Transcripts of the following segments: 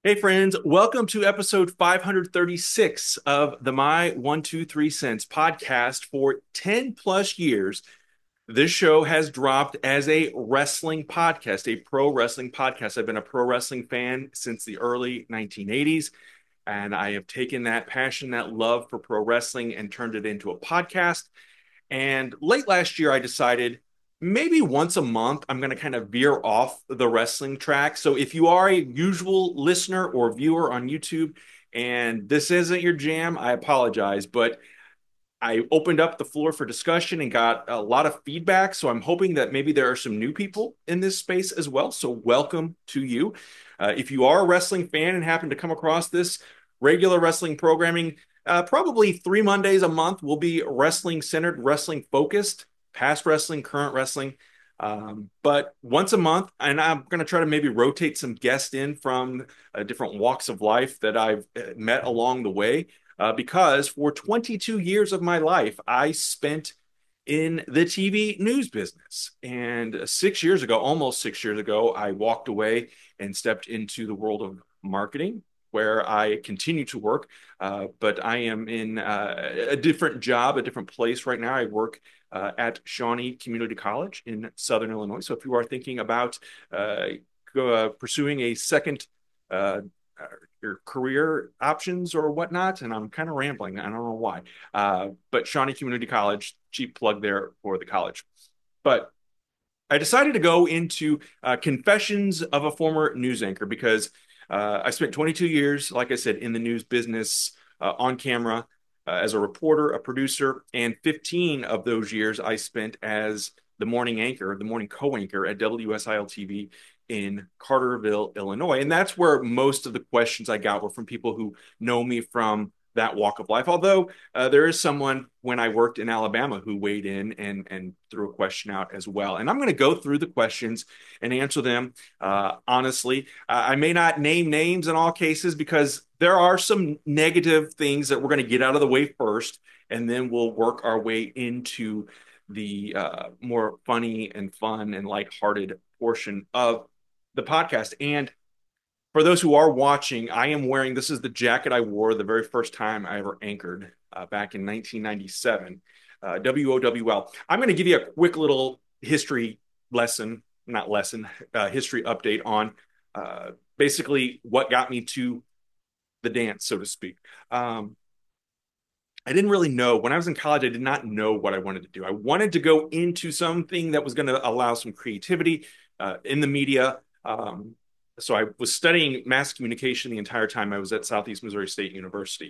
Hey friends, welcome to episode 536 of the My 123 Cents podcast. For 10 plus years, this show has dropped as a wrestling podcast, a pro wrestling podcast. I've been a pro wrestling fan since the early 1980s, and I have taken that passion, that love for pro wrestling, and turned it into a podcast. And late last year, I decided maybe once a month, I'm going to kind of veer off the wrestling track. So if you are a usual listener or viewer on YouTube and this isn't your jam, I apologize. But I opened up the floor for discussion and got a lot of feedback. So I'm hoping that maybe there are some new people in this space as well. So welcome to you. If you are a wrestling fan and happen to come across this regular wrestling programming, probably 3 Mondays a month will be wrestling centered, wrestling focused, past wrestling, current wrestling. But once a month, and I'm going to try to maybe rotate some guests in from different walks of life that I've met along the way because for 22 years of my life, I spent in the TV news business. And 6 years ago, almost 6 years ago, I walked away and stepped into the world of marketing, where I continue to work. But I am in a different job, a different place right now. I work at Shawnee Community College in Southern Illinois. So if you are thinking about uh, pursuing a second uh, your career options or whatnot, and I'm kind of rambling. I don't know why. But Shawnee Community College, cheap plug there for the college. But I decided to go into confessions of a former news anchor because I spent 22 years, like I said, in the news business on camera as a reporter, a producer, and 15 of those years I spent as the morning anchor, the morning co-anchor at WSIL TV in Carterville, Illinois. And that's where most of the questions I got were from people who know me from that walk of life. Although there is someone when I worked in Alabama who weighed in and threw a question out as well. And I'm going to go through the questions and answer them honestly. I may not name names in all cases because there are some negative things that we're going to get out of the way first, and then we'll work our way into the more funny and fun and lighthearted portion of the podcast. And for those who are watching, I am wearing this is the jacket I wore the very first time I ever anchored back in 1997, WOWL. I'm going to give you a quick little history lesson, not lesson, history update on basically what got me to the dance, so to speak. I didn't really know when I was in college. I did not know what I wanted to do. I wanted to go into something that was going to allow some creativity in the media. So I was studying mass communication the entire time I was at Southeast Missouri State University.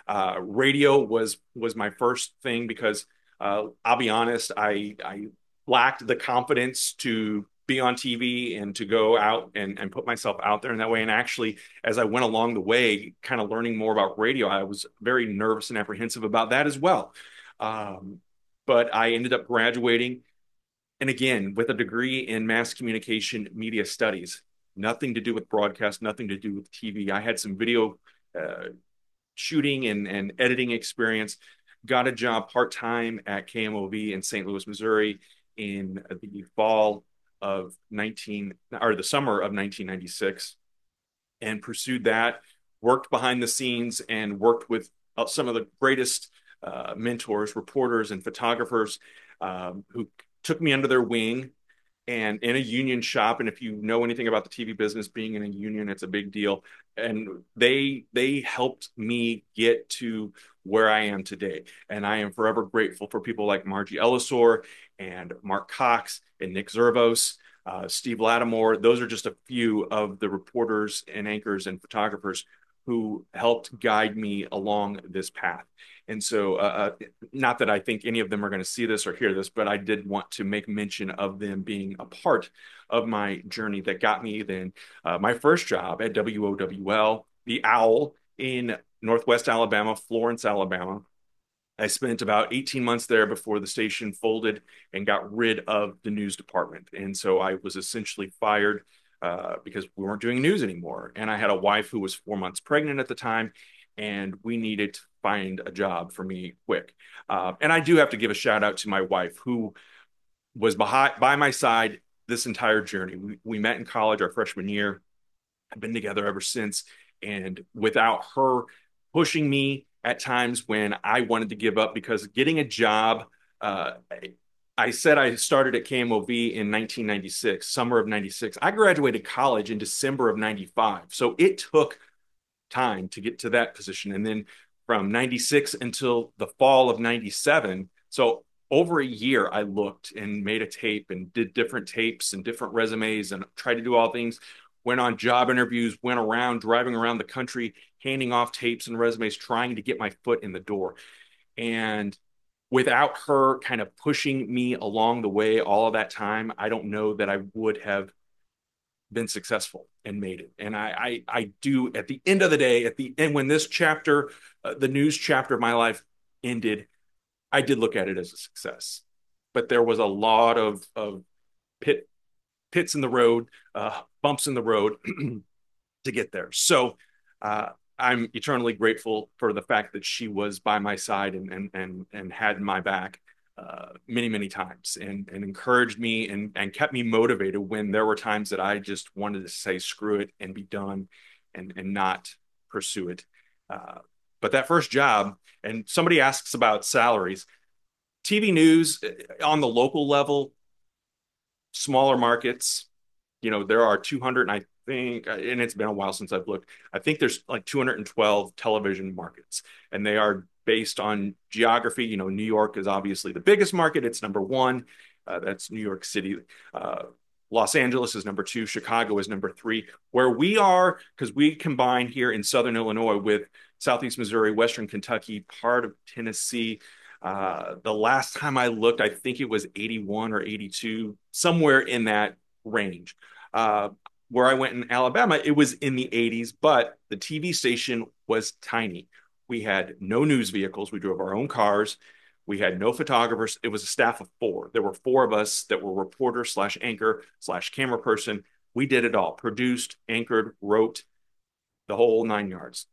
Radio was my first thing because I'll be honest, I lacked the confidence to be on TV and to go out and put myself out there in that way. And actually, as I went along the way, kind of learning more about radio, I was very nervous and apprehensive about that as well. Um, but I ended up graduating, and again, with a degree in mass communication media studies, nothing to do with broadcast, nothing to do with TV. I had some video uh, shooting and editing experience, got a job part time at KMOV in St. Louis, Missouri in the fall of 19 or the summer of 1996 and pursued that, worked behind the scenes and worked with some of the greatest mentors, reporters, and photographers who took me under their wing and in a union shop. And if you know anything about the TV business, being in a union, it's a big deal. And they helped me get to where I am today. And I am forever grateful for people like Margie Ellisor and Mark Cox and Nick Zervos, Steve Lattimore. Those are just a few of the reporters and anchors and photographers who helped guide me along this path. And so, not that I think any of them are going to see this or hear this, but I did want to make mention of them being a part of my journey that got me then my first job at WOWL, the Owl in Northwest Alabama, Florence, Alabama. I spent about 18 months there before the station folded and got rid of the news department. And so I was essentially fired because we weren't doing news anymore. And I had a wife who was 4 months pregnant at the time, and we needed to find a job for me quick. And I do have to give a shout out to my wife, who was by my side this entire journey. We met in college our freshman year. I've been together ever since. And without her pushing me at times when I wanted to give up, because getting a job, uh, I said I started at KMOV in 1996, summer of 96. I graduated college in December of 95. So it took time to get to that position. And then from 96 until the fall of 97. So over a year, I looked and made a tape and did different tapes and different resumes and tried to do all things. Went on job interviews, went around driving around the country, handing off tapes and resumes, trying to get my foot in the door. And without her kind of pushing me along the way all of that time, I don't know that I would have been successful and made it. And I do, at the end of the day, at the end when this chapter, the news chapter of my life ended, I did look at it as a success. But there was a lot of pit pits in the road, bumps in the road to get there. So uh, I'm eternally grateful for the fact that she was by my side and had my back many many times and encouraged me and kept me motivated when there were times that I just wanted to say screw it and be done and not pursue it. Uh, but that first job, and somebody asks about salaries, TV news on the local level, smaller markets, there are 200, and I think, and it's been a while since I've looked, I think there's like 212 television markets, and they are based on geography. New York is obviously the biggest market. It's number one. That's New York City. Uh, Los Angeles is number two. Chicago is number three. Where we are, because we combine here in Southern Illinois with Southeast Missouri, Western Kentucky, part of Tennessee. The last time I looked, I think it was 81 or 82, somewhere in that range. Uh, where I went in Alabama, it was in the 80s, but the TV station was tiny. We had no news vehicles. We drove our own cars. We had no photographers. It was a staff of four. There were four of us that were reporter slash anchor slash camera person. We did it all, produced, anchored, wrote, the whole nine yards.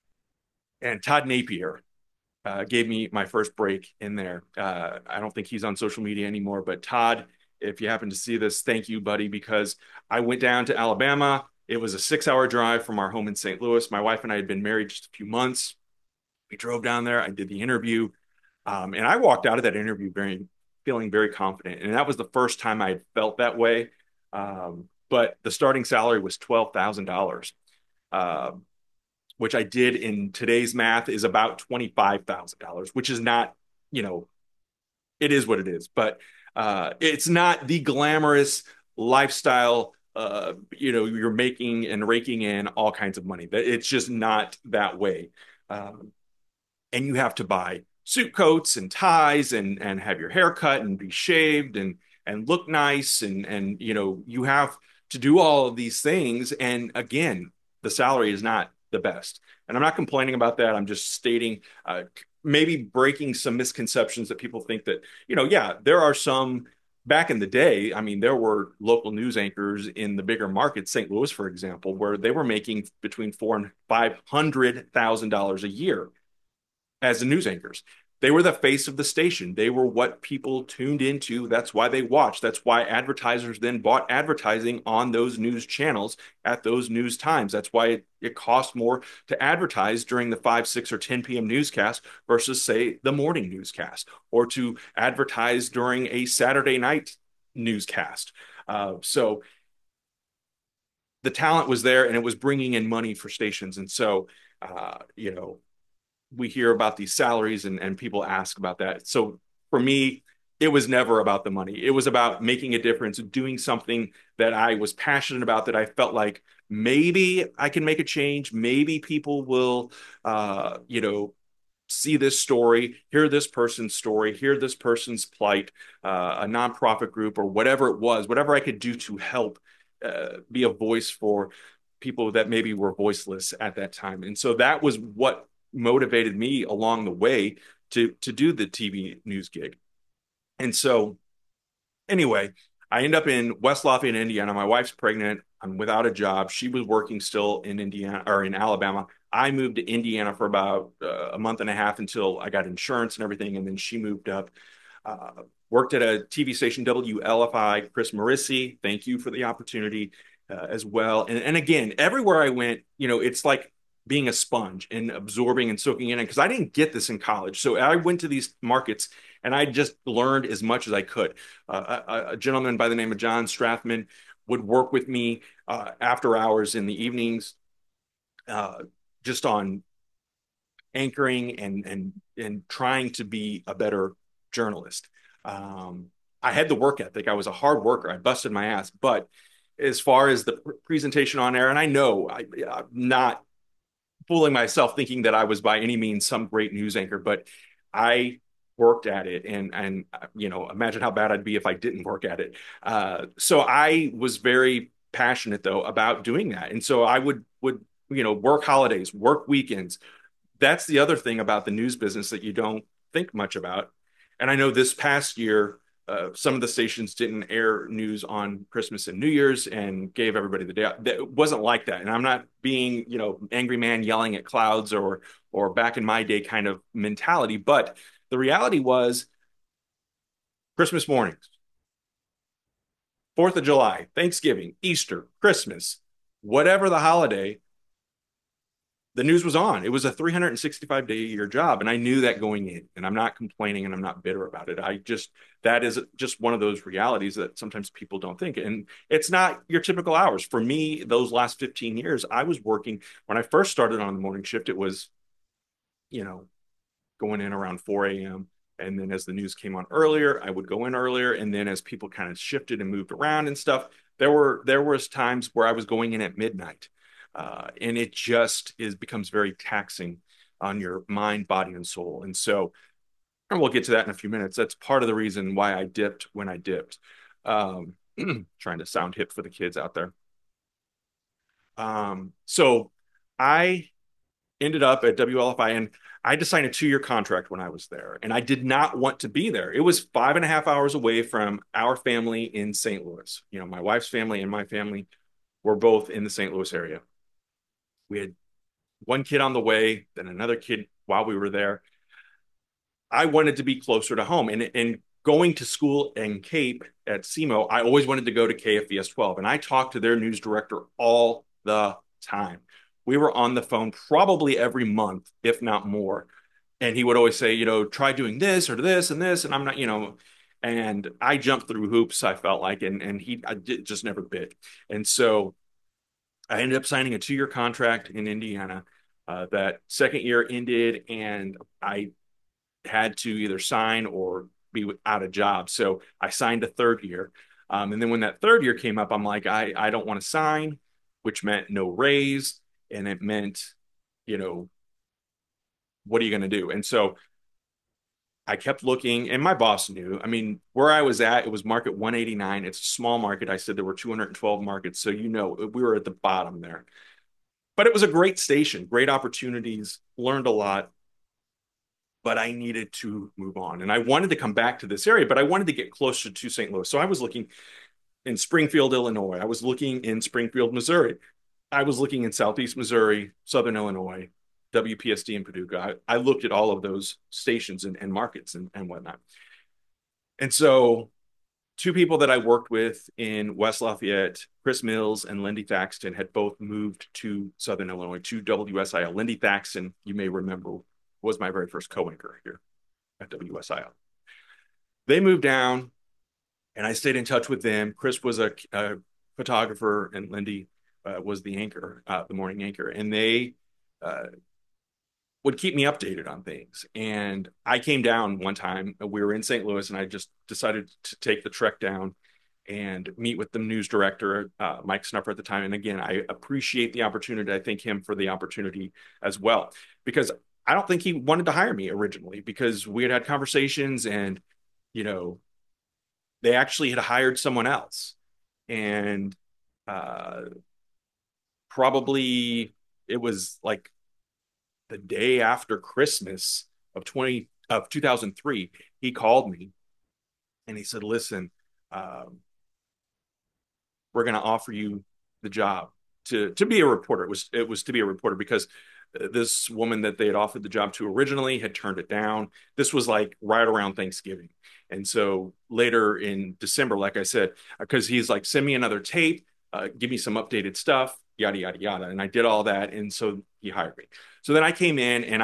And Todd Napier gave me my first break in there. I don't think he's on social media anymore, but Todd, if you happen to see this, thank you, buddy, because I went down to Alabama. It was a 6 hour drive from our home in St. Louis. My wife and I had been married just a few months. We drove down there. I did the interview. And I walked out of that interview feeling very confident. And that was the first time I had felt that way. But the starting salary was $12,000, uh, which I did in today's math is about $25,000, which is not, you know, it is what it is. But it's not the glamorous lifestyle. You're making and raking in all kinds of money. It's just not that way. Um, and you have to buy suit coats and ties and have your hair cut and be shaved and look nice and you have to do all of these things. And again, the salary is not the best. And I'm not complaining about that. I'm just stating maybe breaking some misconceptions that people think that, yeah, there are some back in the day. I mean, there were local news anchors in the bigger markets, St. Louis, for example, where they were making between $400,000 and $500,000 a year as the news anchors. They were the face of the station. They were what people tuned into. That's why they watched. That's why advertisers then bought advertising on those news channels at those news times. That's why it cost more to advertise during the 5, 6, or 10 p.m. newscast versus, say, the morning newscast, or to advertise during a Saturday night newscast. So the talent was there and it was bringing in money for stations. And so, we hear about these salaries and people ask about that. So for me, it was never about the money. It was about making a difference, doing something that I was passionate about, that I felt like maybe I can make a change. Maybe people will, see this story, hear this person's story, hear this person's plight, a nonprofit group or whatever it was, whatever I could do to help be a voice for people that maybe were voiceless at that time. And so that was what motivated me along the way to do the TV news gig. And so anyway, I end up in West Lafayette, Indiana. My wife's pregnant. I'm without a job. She was working still in Indiana or in Alabama. I moved to Indiana for about a month and a half until I got insurance and everything. And then she moved up, uh, worked at a TV station, WLFI, Chris Marissi. Thank you for the opportunity. as well. And again, everywhere I went, it's like being a sponge and absorbing and soaking in it because I didn't get this in college. So I went to these markets and I just learned as much as I could. A gentleman by the name of John Strathman would work with me after hours in the evenings, uh, just on anchoring and trying to be a better journalist. Um, I had the work ethic. I was a hard worker. I busted my ass. But as far as the presentation on air, and I know I'm not fooling myself thinking that I was by any means some great news anchor, but I worked at it and imagine how bad I'd be if I didn't work at it. So I was very passionate though about doing that. And so I would work holidays, work weekends. That's the other thing about the news business that you don't think much about. And I know this past year, some of the stations didn't air news on Christmas and New Year's and gave everybody the day off. It wasn't like that. And I'm not being, angry man yelling at clouds or back in my day kind of mentality. But the reality was Christmas mornings, 4th of July, Thanksgiving, Easter, Christmas, whatever the holiday, the news was on. It was a 365 day a year job. And I knew that going in, and I'm not complaining and I'm not bitter about it. That is just one of those realities that sometimes people don't think. And it's not your typical hours. For me, those last 15 years, I was working when I first started on the morning shift, it was, you know, going in around 4 a.m. And then as the news came on earlier, I would go in earlier. And then as people kind of shifted and moved around and stuff, there was times where I was going in at midnight. And it just becomes very taxing on your mind, body, and soul. And so, and we'll get to that in a few minutes. That's part of the reason why I dipped when I dipped. Um, Trying to sound hip for the kids out there. So I ended up at WLFI and I had to sign a 2-year contract when I was there. And I did not want to be there. It was 5.5 hours away from our family in St. Louis. My wife's family and my family were both in the St. Louis area. We had one kid on the way, then another kid while we were there. I wanted to be closer to home. And going to school in Cape at SEMO, I always wanted to go to KFVS 12. And I talked to their news director all the time. We were on the phone probably every month, if not more. And he would always say, try doing this or this and this. And I'm not, and I jumped through hoops, I felt like, and I just never bit. And so I ended up signing a 2-year contract in Indiana. That second year ended, and I had to either sign or be out of job. So I signed a third year. And then when that third year came up, I'm like, I don't want to sign, which meant no raise. And it meant, what are you going to do? And so I kept looking, and my boss knew. I mean, where I was at, it was market 189. It's a small market. I said there were 212 markets. So, we were at the bottom there. But it was a great station, great opportunities, learned a lot. But I needed to move on. And I wanted to come back to this area, but I wanted to get closer to St. Louis. So I was looking in Springfield, Illinois. I was looking in Springfield, Missouri. I was looking in Southeast Missouri, Southern Illinois, WPSD in Paducah. I looked at all of those stations and markets and whatnot. And so two people that I worked with in West Lafayette, Chris Mills and Lindy Thaxton, had both moved to Southern Illinois, to WSIL. Lindy Thaxton, you may remember, was my very first co-anchor here at WSIL. They moved down and I stayed in touch with them. Chris was a photographer and Lindy was the anchor, the morning anchor. And they would keep me updated on things. And I came down one time, we were in St. Louis, and I just decided to take the trek down and meet with the news director, Mike Snuffer at the time. And again, I appreciate the opportunity. I thank him for the opportunity as well, because I don't think he wanted to hire me originally, because we had conversations and, they actually had hired someone else. And probably it was like the day after Christmas of 2003, he called me and he said, listen, we're going to offer you the job to be a reporter. It was to be a reporter because this woman that they had offered the job to originally had turned it down. This was like right around Thanksgiving. And so later in December, like I said, because he's like, send me another tape. give me some updated stuff, yada, yada, yada. And I did all that. And so he hired me. So then I came in and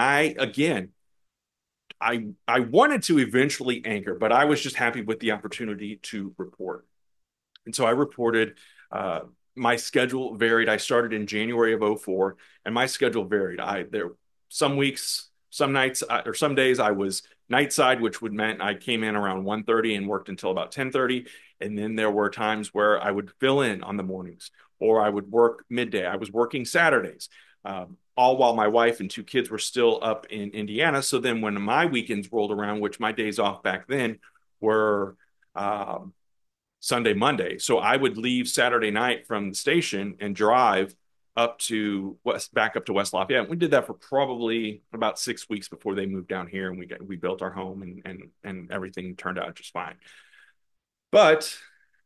I wanted to eventually anchor, but I was just happy with the opportunity to report. And so I reported. Uh, my schedule varied. I started in January of '04, and my schedule varied. There some weeks, some nights, or some days I was night side, which would meant I came in around 1:30 and worked until about 10:30. And then there were times where I would fill in on the mornings, or I would work midday. I was working Saturdays. All while my wife and two kids were still up in Indiana. So then when my weekends rolled around, which my days off back then were um, Sunday, Monday. So I would leave Saturday night from the station and drive back up to West Lafayette. We did that for probably about 6 weeks before they moved down here, and we built our home, and everything turned out just fine. But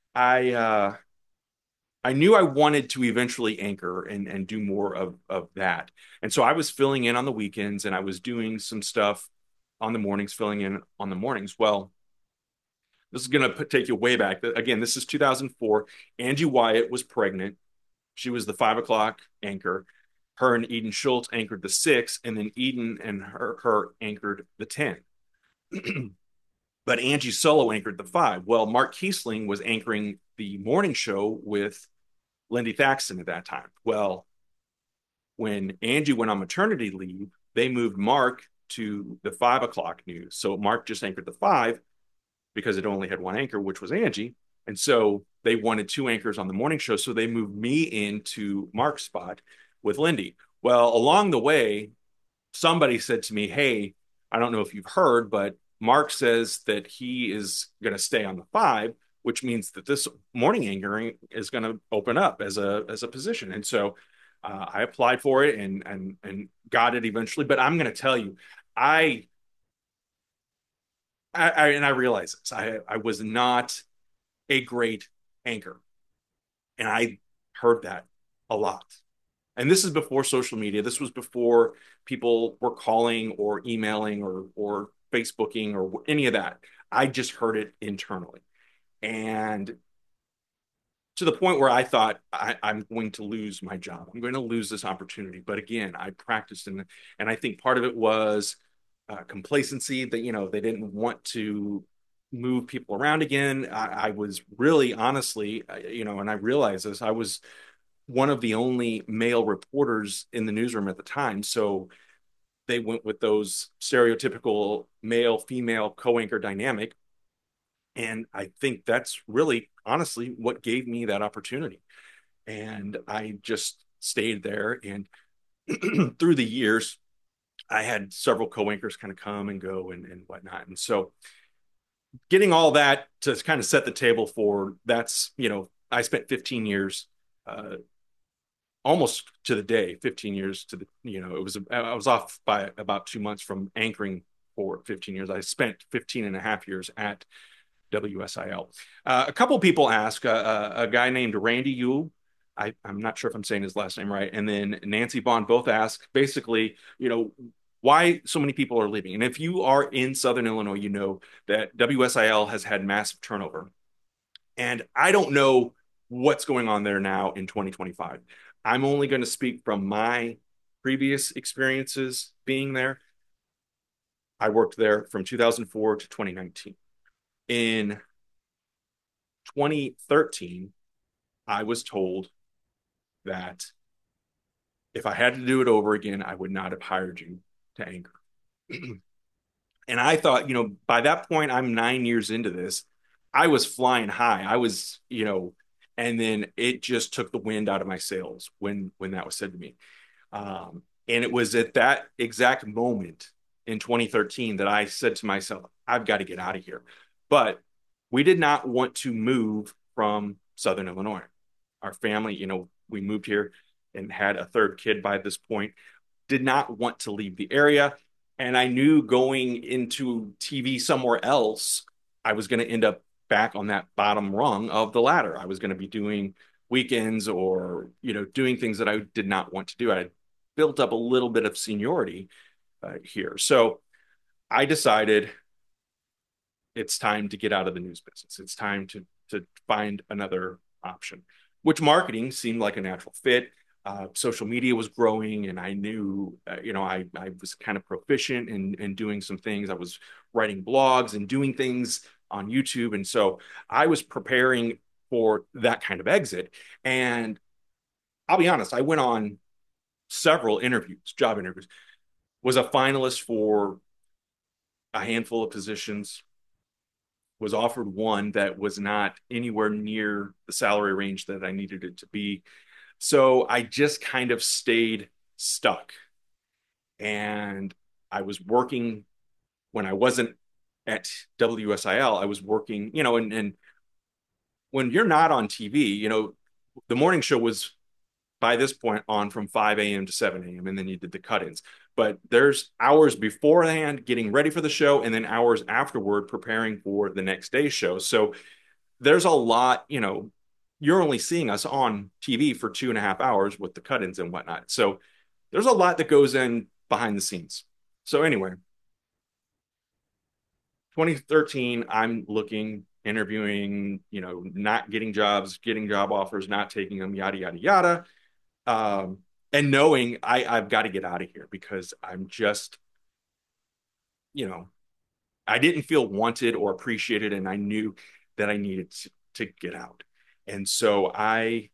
I knew I wanted to eventually anchor and do more of that. And so I was filling in on the weekends, and I was doing some stuff on the mornings, filling in on the mornings. Well, this is going to take you way back. Again, this is 2004. Angie Wyatt was pregnant. She was the 5 o'clock anchor. Her and Eden Schultz anchored the 6, and then Eden and her anchored the 10. But Angie solo anchored the 5. Well, Mark Kiesling was anchoring the morning show with Lindy Thaxton at that time. Well, when Angie went on maternity leave, they moved Mark to the 5 o'clock news. So Mark just anchored the 5 because it only had one anchor, which was Angie. And so they wanted two anchors on the morning show. So they moved me into Mark's spot with Lindy. Well, along the way, somebody said to me, "Hey, I don't know if you've heard, but Mark says that he is going to stay on the 5, which means that this morning anchoring is going to open up as a position." And so I applied for it and got it eventually. But I'm going to tell you, I and I realize this. I was not a great anchor, and I heard that a lot. And this is before social media. This was before people were calling or emailing or Facebooking or any of that. I just heard it internally, and to the point where I thought I'm going to lose my job. I'm going to lose this opportunity. But again, I practiced, and I think part of it was complacency, that they didn't want to move people around again. I was really honestly, and I realized this, I was one of the only male reporters in the newsroom at the time. So they went with those stereotypical male female co-anchor dynamic. And I think that's really honestly what gave me that opportunity. And I just stayed there. And through the years, I had several co-anchors kind of come and go and whatnot. And so getting all that to kind of set the table for I spent 15 years, almost to the day, 15 years to I was off by about 2 months from anchoring for 15 years. I spent 15 and a half years at WSIL. A couple people ask, a guy named Randy Yule, I'm not sure if I'm saying his last name right, and then Nancy Bond both ask basically, why so many people are leaving. And if you are in Southern Illinois, you know that WSIL has had massive turnover. And I don't know what's going on there now in 2025. I'm only going to speak from my previous experiences being there. I worked there from 2004 to 2019. In 2013, I was told that if I had to do it over again, I would not have hired you to anchor. And I thought, by that point, I'm 9 years into this. I was flying high. And then it just took the wind out of my sails when that was said to me. And it was at that exact moment in 2013 that I said to myself, I've got to get out of here. But we did not want to move from Southern Illinois. Our family, we moved here and had a third kid by this point, did not want to leave the area. And I knew going into TV somewhere else, I was going to end up back on that bottom rung of the ladder. I was going to be doing weekends or, doing things that I did not want to do. I had built up a little bit of seniority here. So I decided it's time to get out of the news business. It's time to find another option, which marketing seemed like a natural fit. Social media was growing, and I knew, I was kind of proficient in doing some things. I was writing blogs and doing things on YouTube. And so I was preparing for that kind of exit. And I'll be honest, I went on several interviews, job interviews, was a finalist for a handful of positions, was offered one that was not anywhere near the salary range that I needed it to be. So I just kind of stayed stuck. And I was working when I wasn't at WSIL, I was working, and when you're not on TV, the morning show was by this point on from 5 a.m. to 7 a.m. And then you did the cut-ins. But there's hours beforehand getting ready for the show and then hours afterward preparing for the next day's show. So there's a lot, you're only seeing us on TV for 2.5 hours with the cut-ins and whatnot. So there's a lot that goes in behind the scenes. So anyway, 2013, I'm looking, interviewing, not getting jobs, getting job offers, not taking them, yada, yada, yada. And knowing I've got to get out of here because I'm just, you know, I didn't feel wanted or appreciated, and I knew that I needed to get out. And so I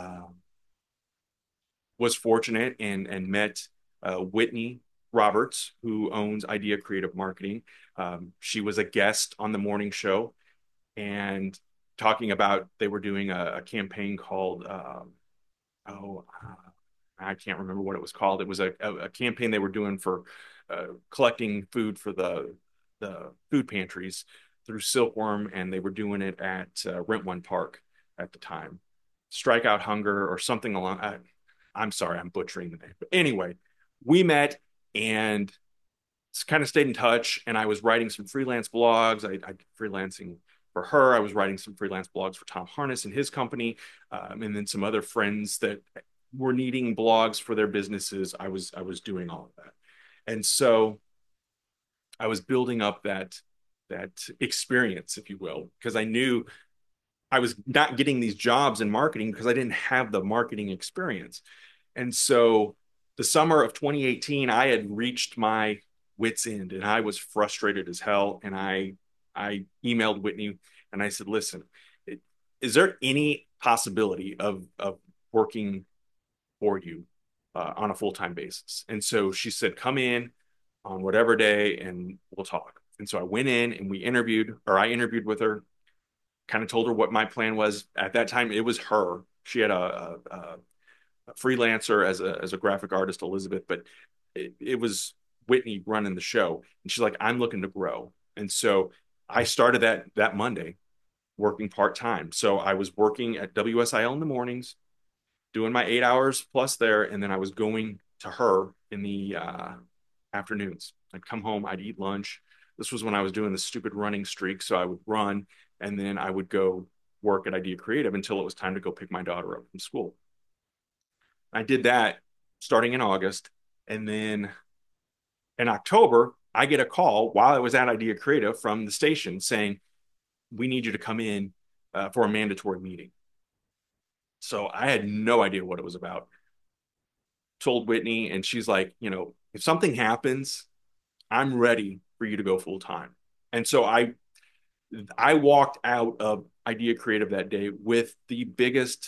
was fortunate and met Whitney Roberts, who owns Idea Creative Marketing. She was a guest on the morning show and talking about they were doing a campaign called oh I can't remember what it was called. It was a campaign they were doing for collecting food for the food pantries through Silkworm, and they were doing it at Rent One Park at the time. Strike Out Hunger or something along. I'm sorry, I'm butchering the name. But anyway, we met and kind of stayed in touch. And I was writing some freelance blogs. I freelancing for her. I was writing some freelance blogs for Tom Harness and his company, and then some other friends that were needing blogs for their businesses. I was doing all of that, and so I was building up that experience, if you will, because I knew I was not getting these jobs in marketing because I didn't have the marketing experience. And so the summer of 2018, I had reached my wits end and I was frustrated as hell. And I emailed Whitney and I said, listen, is there any possibility of working for you on a full-time basis? And so she said, come in on whatever day and we'll talk. And so I went in and I interviewed with her, kind of told her what my plan was. At that time, it was her. She had a freelancer as a graphic artist, Elizabeth, but it was Whitney running the show. And she's like, I'm looking to grow. And so I started that Monday working part-time. So I was working at WSIL in the mornings, doing my 8 hours plus there, and then I was going to her in the afternoons. I'd come home, I'd eat lunch. This was when I was doing the stupid running streak. So I would run and then I would go work at Idea Creative until it was time to go pick my daughter up from school. I did that starting in August. And then in October, I get a call while I was at Idea Creative from the station saying, we need you to come in for a mandatory meeting. So I had no idea what it was about. Told Whitney, and she's like, if something happens, I'm ready for you to go full time. And so I walked out of Idea Creative that day with the biggest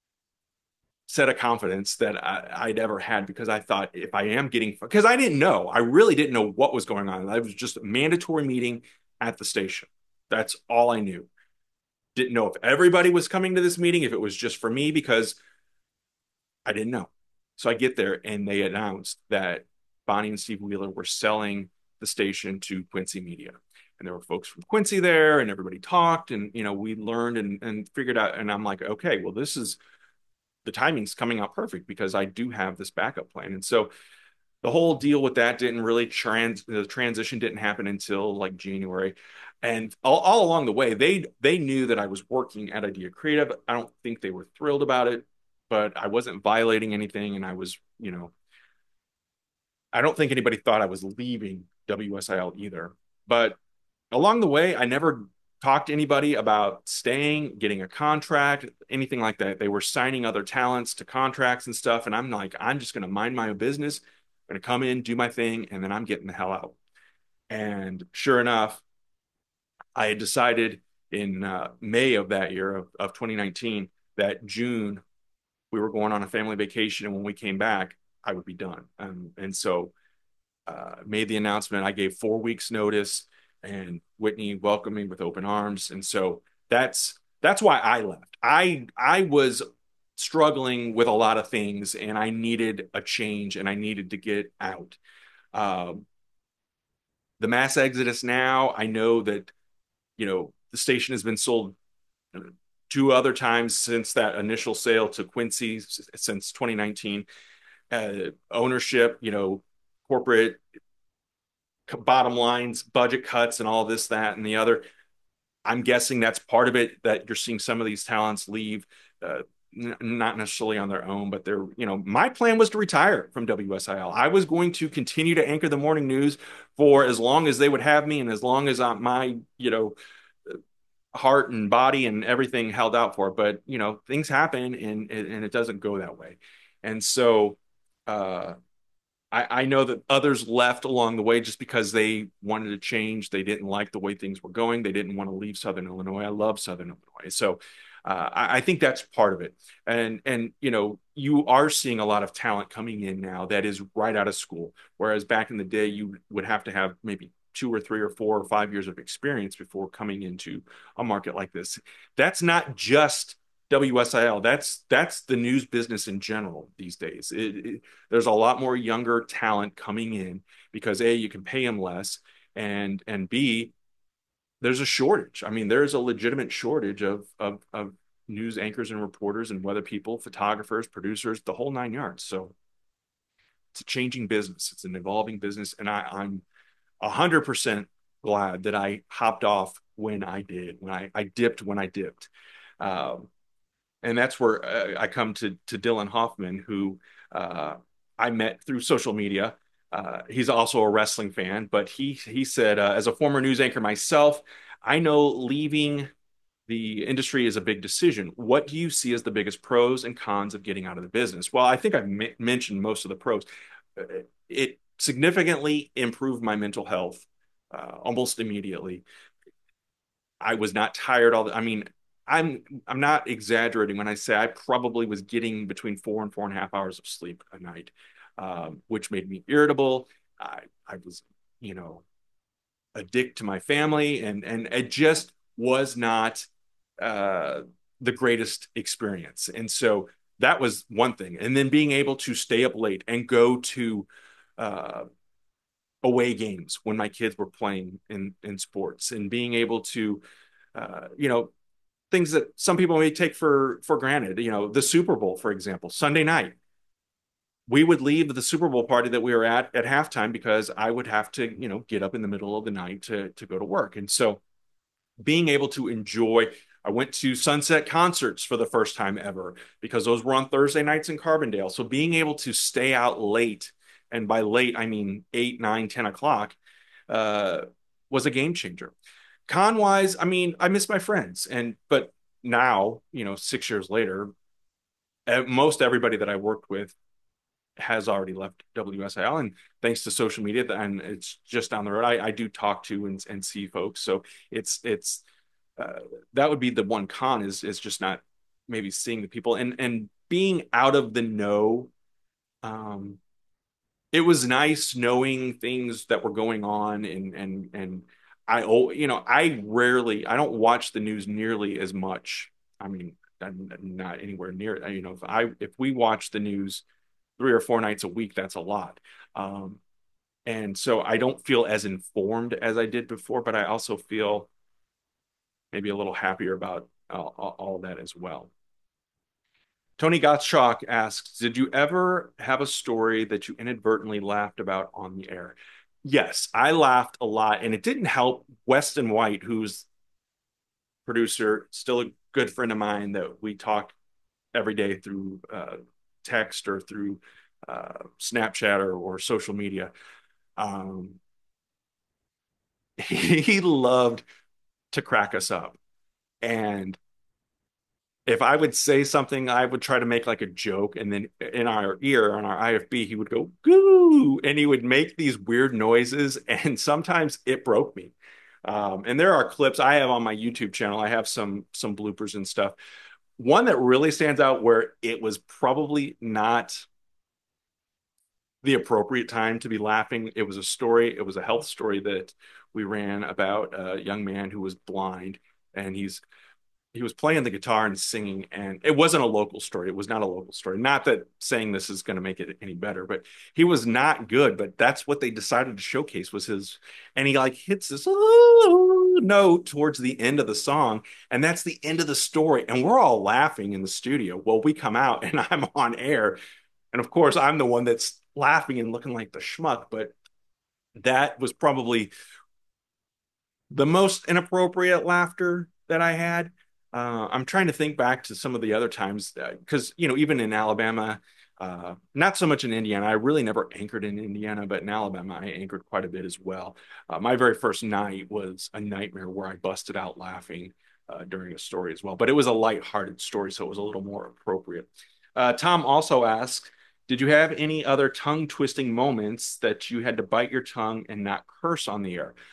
set of confidence that I'd ever had, because I thought, if I am getting, because I didn't know, I really didn't know what was going on. I was just a mandatory meeting at the station. That's all I knew. Didn't know if everybody was coming to this meeting, if it was just for me, because I didn't know. So I get there and they announced that Bonnie and Steve Wheeler were selling the station to Quincy Media. And there were folks from Quincy there, and everybody talked, and we learned and figured out. And I'm like, okay, well, this is the timing's coming out perfect because I do have this backup plan. And so the whole deal with that didn't really the transition didn't happen until like January. And all along the way, they knew that I was working at Idea Creative. I don't think they were thrilled about it, but I wasn't violating anything. And I was, I don't think anybody thought I was leaving WSIL either. But along the way, I never talk to anybody about staying, getting a contract, anything like that. They were signing other talents to contracts and stuff. And I'm like, I'm just going to mind my own business. I'm going to come in, do my thing, and then I'm getting the hell out. And sure enough, I had decided in May of that year of 2019 that June we were going on a family vacation. And when we came back, I would be done. And so made the announcement. I gave 4 weeks notice, and Whitney welcomed me with open arms. And so that's why I left. I was struggling with a lot of things, and I needed a change, and I needed to get out. Um, the mass exodus now, I know that the station has been sold 2 other times since that initial sale to Quincy since 2019. Ownership, corporate bottom lines, budget cuts, and all this, that, and the other. I'm guessing that's part of it, that you're seeing some of these talents leave, uh, not necessarily on their own, but my plan was to retire from WSIL. I was going to continue to anchor the morning news for as long as they would have me, and as long as my, heart and body and everything held out for it. But, things happen, and it doesn't go that way. And so, uh, I know that others left along the way just because they wanted to change. They didn't like the way things were going. They didn't want to leave Southern Illinois. I love Southern Illinois. So I think that's part of it. And you are seeing a lot of talent coming in now that is right out of school. Whereas back in the day, you would have to have maybe 2 or 3 or 4 or 5 years of experience before coming into a market like this. That's not just WSIL. That's the news business in general these days. There's a lot more younger talent coming in because A, you can pay them less, and B, there's a shortage. I mean, there's a legitimate shortage of news anchors and reporters and weather people, photographers, producers, the whole nine yards. So it's a changing business. It's an evolving business, and I'm 100% glad that I hopped off when I did, when I dipped when I dipped. Um, and that's where I come to Dylan Hoffman, who I met through social media. He's also a wrestling fan, but he said, as a former news anchor myself, I know leaving the industry is a big decision. What do you see as the biggest pros and cons of getting out of the business? Well, I think I've mentioned most of the pros. It significantly improved my mental health almost immediately. I was not tired all the. I mean, I'm not exaggerating when I say I probably was getting between 4 and 4.5 hours of sleep a night, which made me irritable. I was, a dick to my family, and it just was not uh, the greatest experience. And so that was one thing. And then being able to stay up late and go to uh, away games when my kids were playing in sports, and being able to things that some people may take for granted. The Super Bowl, for example, Sunday night. We would leave the Super Bowl party that we were at halftime because I would have to, get up in the middle of the night to go to work. And so being able to enjoy, I went to Sunset concerts for the first time ever because those were on Thursday nights in Carbondale. So being able to stay out late, and by late, I mean 8, 9, 10 o'clock, uh, was a game changer. Con wise, I mean, I miss my friends, but now, 6 years later, most everybody that I worked with has already left WSIL, and thanks to social media, and it's just down the road. I do talk to and see folks, so it's uh, that would be the one con, is just not maybe seeing the people and being out of the know. Um, it was nice knowing things that were going on, and I don't watch the news nearly as much. I mean, I'm not anywhere near it. If we watch the news 3 or 4 nights a week, that's a lot. And so I don't feel as informed as I did before, but I also feel maybe a little happier about all that as well. Tony Gottschalk asks, did you ever have a story that you inadvertently laughed about on the air? Yes, I laughed a lot, and it didn't help Weston White, who's producer, still a good friend of mine that we talk every day through text or through Snapchat or social media. Um, he loved to crack us up. And if I would say something, I would try to make like a joke, and then in our ear on our IFB, he would go goo, and he would make these weird noises, and sometimes it broke me. And there are clips I have on my YouTube channel. I have some bloopers and stuff. One that really stands out where it was probably not the appropriate time to be laughing. It was a story. It was a health story that we ran about a young man who was blind, and he was playing the guitar and singing, and it wasn't a local story. It was not a local story. Not that saying this is going to make it any better, but he was not good. But that's what they decided to showcase was his, and he like hits this note towards the end of the song, and that's the end of the story. And we're all laughing in the studio. Well, we come out, and I'm on air, and of course, I'm the one that's laughing and looking like the schmuck. But that was probably the most inappropriate laughter that I had. I'm trying to think back to some of the other times because, even in Alabama, not so much in Indiana. I really never anchored in Indiana, but in Alabama, I anchored quite a bit as well. My very first night was a nightmare where I busted out laughing during a story as well, but it was a lighthearted story, so it was a little more appropriate. Tom also asks, did you have any other tongue twisting moments that you had to bite your tongue and not curse on the air?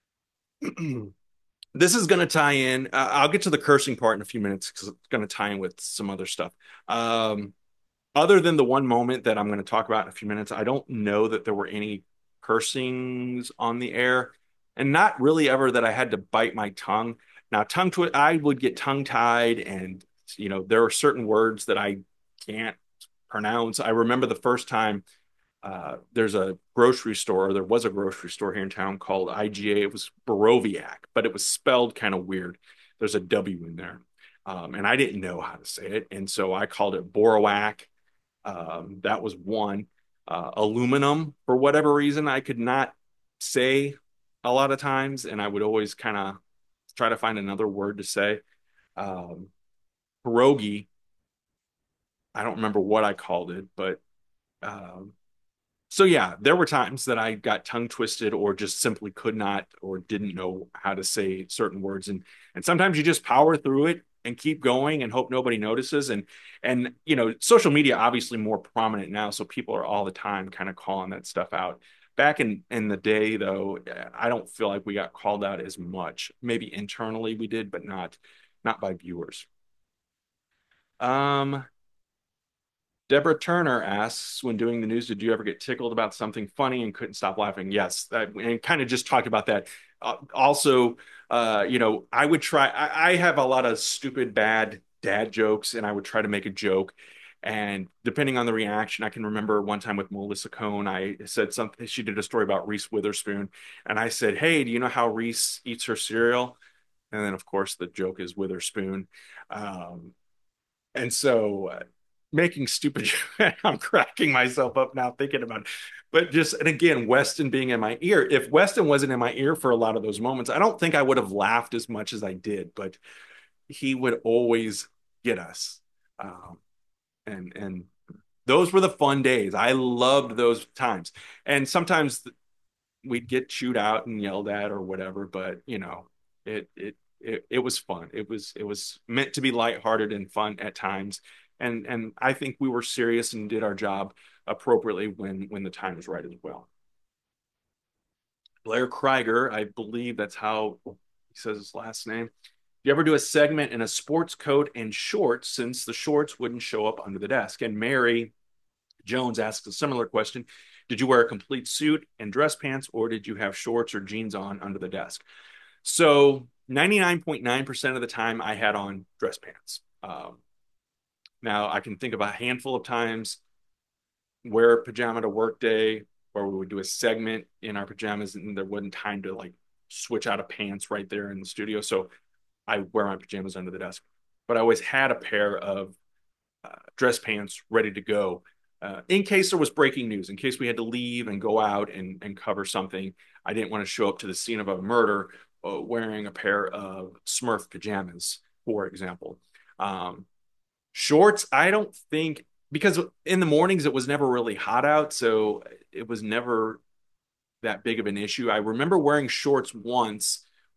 This is going to tie in. I'll get to the cursing part in a few minutes because it's going to tie in with some other stuff. Other than the one moment that I'm going to talk about in a few minutes, I don't know that there were any cursings on the air, and not really ever that I had to bite my tongue. Now, I would get tongue tied, and there are certain words that I can't pronounce. I remember the first time there's a grocery store, or there was a grocery store here in town called IGA. It was Boroviac, but it was spelled kind of weird. There's a W in there. And I didn't know how to say it. And so I called it Borowac. That was one. Aluminum, for whatever reason, I could not say a lot of times. And I would always kind of try to find another word to say. Um, Pierogi, I don't remember what I called it, but um, so yeah, there were times that I got tongue twisted or just simply could not or didn't know how to say certain words, and sometimes you just power through it and keep going and hope nobody notices. And social media obviously more prominent now, so people are all the time kind of calling that stuff out. Back in the day though, I don't feel like we got called out as much. Maybe internally we did, but not by viewers. Um Deborah Turner asks, when doing the news, did you ever get tickled about something funny and couldn't stop laughing? Yes, and kind of just talked about that. Also, I would try. I have a lot of stupid, bad dad jokes, and I would try to make a joke. And depending on the reaction, I can remember one time with Melissa Cohn, I said something. She did a story about Reese Witherspoon, and I said, "Hey, do you know how Reese eats her cereal?" And then, of course, the joke is Witherspoon. Um, and so making stupid, I'm cracking myself up now thinking about it. But just, and again, Weston being in my ear, if Weston wasn't in my ear for a lot of those moments, I don't think I would have laughed as much as I did, but he would always get us. Um, and those were the fun days. I loved those times. And sometimes we'd get chewed out and yelled at or whatever, but it was fun. It was meant to be lighthearted and fun at times. And I think we were serious and did our job appropriately when the time was right as well. Blair Krieger, I believe that's how he says his last name. Do you ever do a segment in a sports coat and shorts since the shorts wouldn't show up under the desk? And Mary Jones asks a similar question. Did you wear a complete suit and dress pants, or did you have shorts or jeans on under the desk? So 99.9% of the time I had on dress pants. Now I can think of a handful of times wear a pajama to work day, or we would do a segment in our pajamas and there wasn't time to like switch out of pants right there in the studio. So I wear my pajamas under the desk, but I always had a pair of dress pants ready to go in case there was breaking news, in case we had to leave and go out and cover something. I didn't want to show up to the scene of a murder wearing a pair of Smurf pajamas, for example. Shorts, I don't think, because in the mornings it was never really hot out, so it was never that big of an issue. I remember wearing shorts once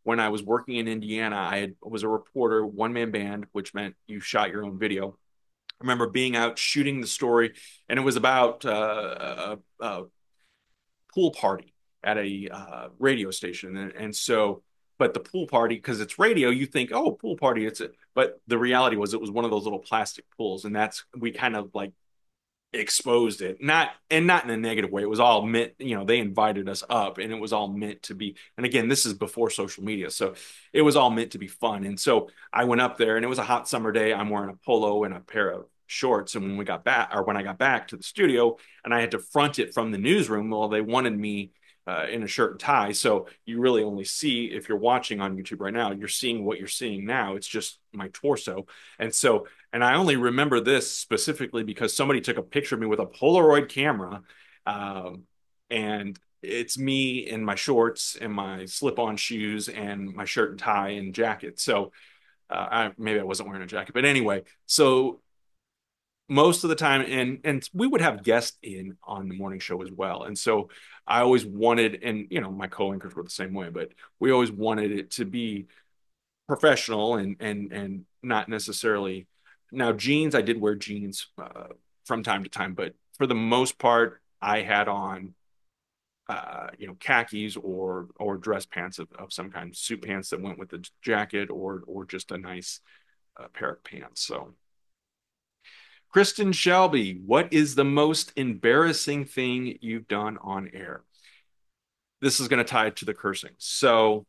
when I was working in Indiana, was a reporter, one man band, which meant you shot your own video. I remember being out shooting the story, and it was about a pool party at a radio station, and so. But the pool party, because it's radio, you think, oh, pool party, it's it. But the reality was, it was one of those little plastic pools, and that's we kind of like exposed it, not in a negative way. It was all meant, they invited us up, and it was all meant to be. And again, this is before social media, so it was all meant to be fun. And so I went up there, and it was a hot summer day. I'm wearing a polo and a pair of shorts, and when I got back to the studio, and I had to front it from the newsroom, well, they wanted me in a shirt and tie. So you really only see, if you're watching on YouTube right now, you're seeing what you're seeing now. It's just my torso. And I only remember this specifically because somebody took a picture of me with a Polaroid camera. And it's me in my shorts and my slip-on shoes and my shirt and tie and jacket. So maybe I wasn't wearing a jacket, but anyway, so most of the time, and we would have guests in on the morning show as well. And so I always wanted, and my co-anchors were the same way, but we always wanted it to be professional and not necessarily. Now, jeans, I did wear jeans from time to time, but for the most part, I had on khakis or dress pants of some kind, suit pants that went with the jacket, or just a nice pair of pants. So Kristen Shelby, what is the most embarrassing thing you've done on air? This is going to tie it to the cursing. So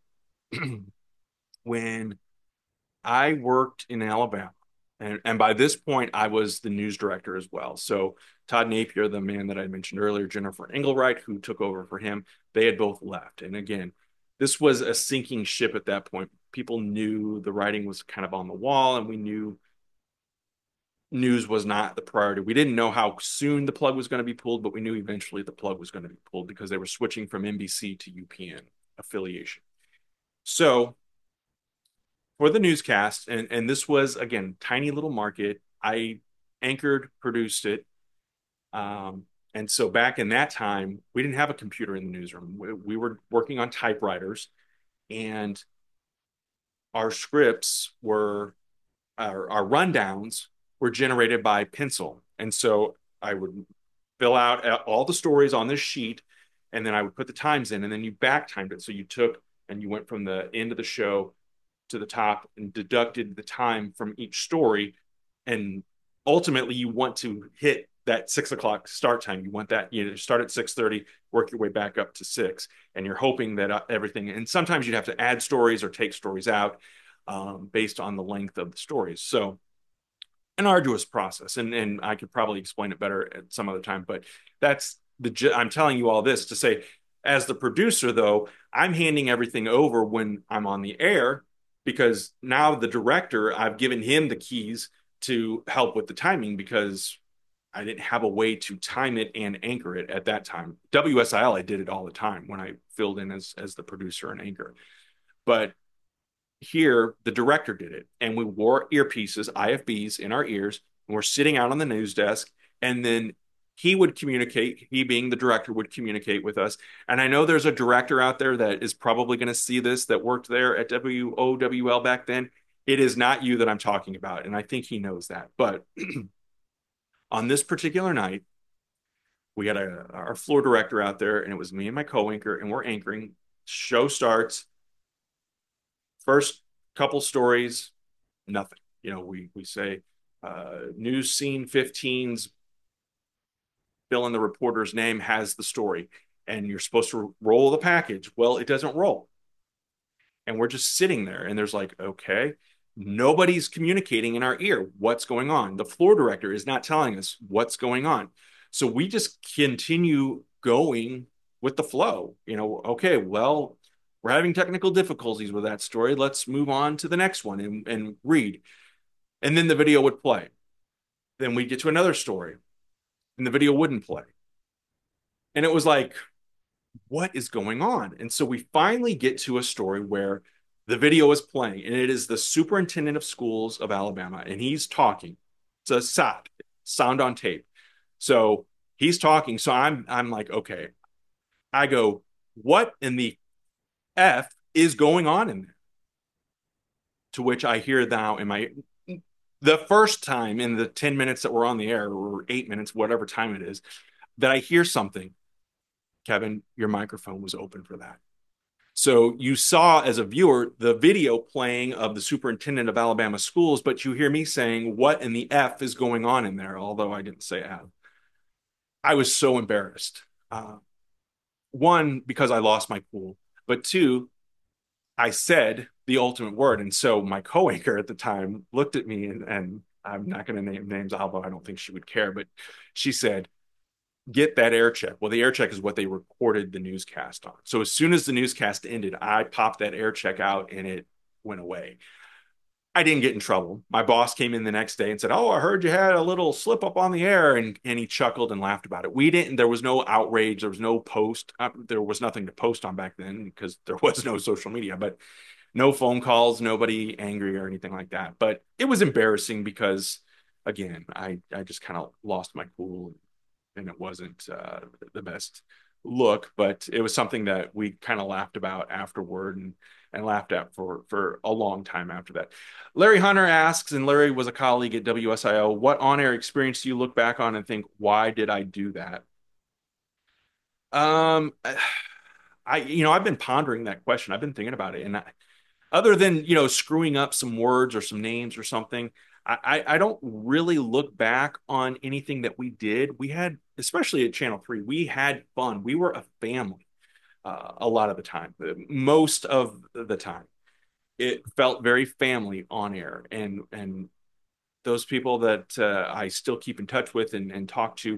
when I worked in Alabama, and by this point, I was the news director as well. So Todd Napier, the man that I mentioned earlier, Jennifer Engelwright, who took over for him, they had both left. And again, this was a sinking ship at that point. People knew the writing was kind of on the wall, and we knew news was not the priority. We didn't know how soon the plug was going to be pulled, but we knew eventually the plug was going to be pulled because they were switching from NBC to UPN affiliation. So for the newscast, and this was, again, tiny little market, I anchored, produced it. And so back in that time, we didn't have a computer in the newsroom. We were working on typewriters, and our scripts were, our rundowns were generated by pencil. And so I would fill out all the stories on this sheet, and then I would put the times in, and then you back timed it. So you took and you went from the end of the show to the top and deducted the time from each story. And ultimately, you want to hit that 6 o'clock start time. You want that, start at 6:30, work your way back up to 6. And you're hoping that everything, and sometimes you'd have to add stories or take stories out based on the length of the stories. So an arduous process, and I could probably explain it better at some other time, but I'm telling you all this to say, as the producer, though, I'm handing everything over when I'm on the air, because now the director, I've given him the keys to help with the timing, because I didn't have a way to time it and anchor it at that time. WSIL, I did it all the time when I filled in as the producer and anchor. But here, the director did it, and we wore earpieces, IFBs, in our ears, and we're sitting out on the news desk, and then he would communicate, he being the director would communicate with us. And I know there's a director out there that is probably going to see this, that worked there at WOWL back then. It is not you that I'm talking about, and I think he knows that. But on this particular night, we had our floor director out there, and it was me and my co-anchor, and we're anchoring. Show starts. First couple stories, nothing. We say news scene 15's, fill in the reporter's name, has the story, and you're supposed to roll the package. Well, it doesn't roll. And we're just sitting there, and there's like, okay, nobody's communicating in our ear. What's going on? The floor director is not telling us what's going on. So we just continue going with the flow. Okay, well, we're having technical difficulties with that story. Let's move on to the next one and read. And then the video would play. Then we get to another story, and the video wouldn't play. And it was like, what is going on? And so we finally get to a story where the video is playing, and it is the superintendent of schools of Alabama, and he's talking. It's a SOT, sound on tape. So he's talking. So I'm like, okay. I go, what in the F is going on in there? To which I hear now in my the first time in the 10 minutes that we're on the air, or 8 minutes, whatever time it is, that I hear something, Kevin, your microphone was open for that. So you saw as a viewer the video playing of the superintendent of Alabama schools, but you hear me saying, what in the F is going on in there? Although I didn't say F. I was so embarrassed. One, because I lost my cool, but two, I said the ultimate word. And so my coworker at the time looked at me, and I'm not going to name names, although I don't think she would care, but she said, get that air check. Well, the air check is what they recorded the newscast on. So as soon as the newscast ended, I popped that air check out and it went away. I didn't get in trouble. My boss came in the next day and said, "Oh, I heard you had a little slip up on the air," and he chuckled and laughed about it. We didn't. There was no outrage. There was no post. There was nothing to post on back then because there was no social media. But no phone calls, nobody angry or anything like that. But it was embarrassing because, again, I just kind of lost my cool, and it wasn't the best look, but it was something that we kind of laughed about afterward, and laughed at for a long time after that. Larry Hunter asks, and Larry was a colleague at WSIO, what on-air experience do you look back on and think, why did I do that? Um, I've been pondering that question. I've been thinking about it, and other than screwing up some words or some names or something, I don't really look back on anything that we did. We had, especially at Channel 3, we had fun. We were a family a lot of the time. Most of the time it felt very family on air, and those people that I still keep in touch with and talk to,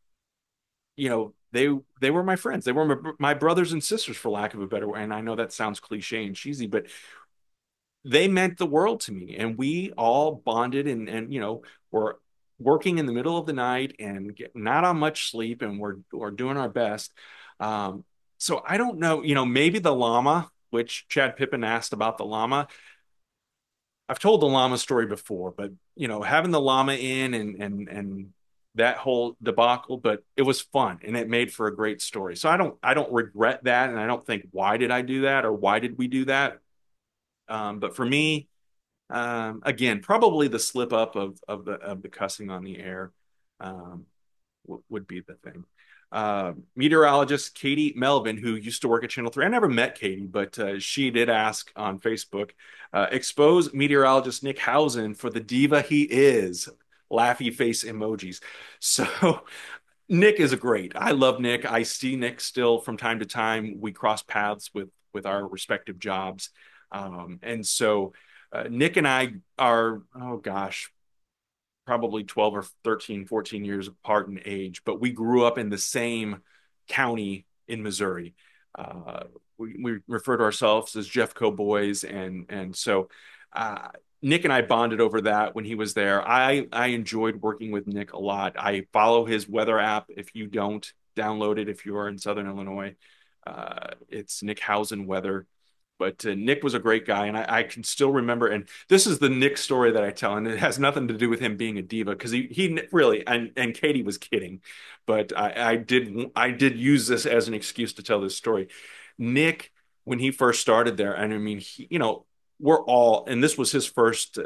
they were my friends. They were my brothers and sisters, for lack of a better word. And I know that sounds cliche and cheesy, but they meant the world to me, and we all bonded, and we're working in the middle of the night and not on much sleep, and we're doing our best. um, so I don't know, maybe the llama, which Chad Pippen asked about the llama. I've told the llama story before, but having the llama in, and that whole debacle, but it was fun and it made for a great story. So I don't regret that, and I don't think, why did I do that, or why did we do that? But for me, again, probably the slip up of the cussing on the air um, would be the thing. Meteorologist Katie Melvin, who used to work at Channel 3. I never met Katie, but she did ask on Facebook, expose meteorologist Nick Hausen for the diva he is. Laughy face emojis. So Nick is a great. I love Nick. I see Nick still from time to time. We cross paths with our respective jobs. And so Nick and I are, oh gosh, probably 12 or 13, 14 years apart in age, but we grew up in the same county in Missouri. We refer to ourselves as Jeffco boys, and so uh, Nick and I bonded over that when he was there. I enjoyed working with Nick a lot. I follow his weather app. If you don't download it, if you are in Southern Illinois, it's Nick Hausen Weather. But Nick was a great guy, and I can still remember. And this is the Nick story that I tell, and it has nothing to do with him being a diva, because he really, and Katie was kidding, but I did use this as an excuse to tell this story. Nick, when he first started there, and I mean, we're all, and this was his first.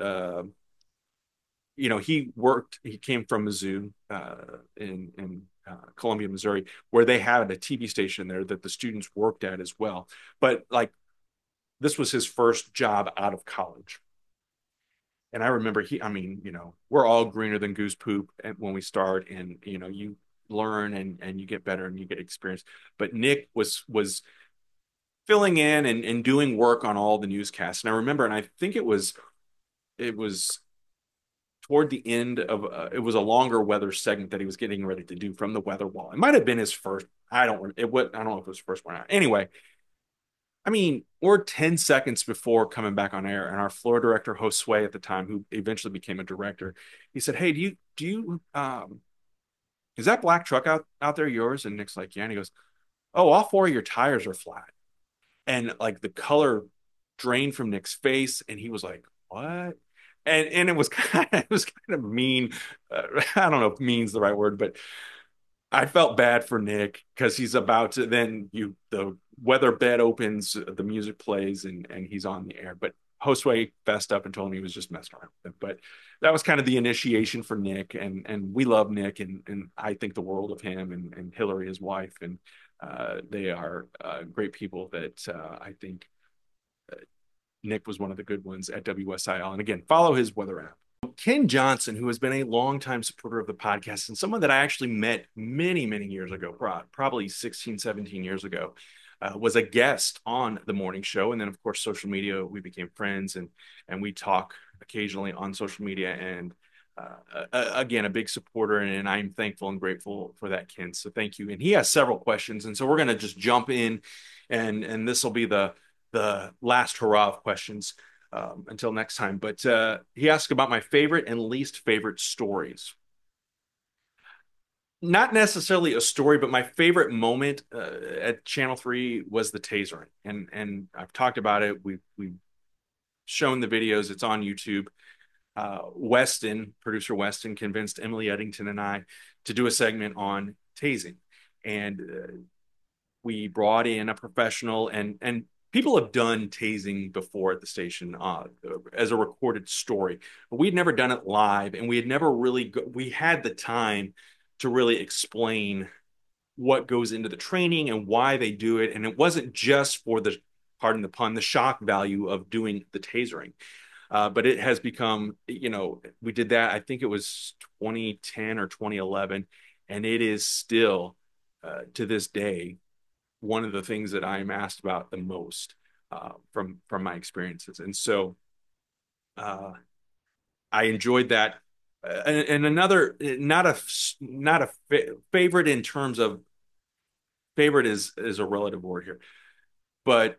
He came from Mizzou in Columbia, Missouri, where they had a TV station there that the students worked at as well. But like, this was his first job out of college. And I remember I mean, we're all greener than goose poop when we start, and you learn, and you get better and you get experience. But Nick was filling in and doing work on all the newscasts. And I remember, and I think it was toward the end of it was a longer weather segment that he was getting ready to do from the weather wall. It might have been his first. I don't know if it was the first one. Anyway, I mean, we're 10 seconds before coming back on air, and our floor director, Josue at the time, who eventually became a director, he said, "Hey, is that black truck out there yours?" And Nick's like, "Yeah." And he goes, "Oh, all four of your tires are flat." And like, the color drained from Nick's face, and he was like, "What?" And it was kind of mean. I don't know if mean's the right word, but I felt bad for Nick, because he's about to, then the weather bed opens, the music plays, and he's on the air. But Josue fessed up and told me he was just messing around with it. But that was kind of the initiation for Nick, and we love Nick, and I think the world of him and Hillary, his wife, and they are great people that I think Nick was one of the good ones at WSIL. And again, follow his weather app. Ken Johnson, who has been a longtime supporter of the podcast and someone that I actually met many, many years ago, probably 16, 17 years ago, was a guest on the morning show. And then, of course, social media, we became friends and we talk occasionally on social media. And again, a big supporter, and I'm thankful and grateful for that, Ken. So thank you. And he has several questions. And so we're going to just jump in, and this will be the last hurrah of questions until next time. But he asked about my favorite and least favorite stories. Not necessarily a story, but my favorite moment at Channel 3 was the tasering. And I've talked about it. We've shown the videos. It's on YouTube. Producer Weston, convinced Emily Eddington and I to do a segment on tasing. And we brought in a professional, and people have done tasing before at the station as a recorded story, but we'd never done it live, and we had never really we had the time to really explain what goes into the training and why they do it. And it wasn't just for the, pardon the pun, the shock value of doing the tasering. But it has become, we did that, I think it was 2010 or 2011, and it is still, to this day, one of the things that I'm asked about the most from my experiences. And so I enjoyed that. And another, not a favorite in terms of favorite is a relative word here, but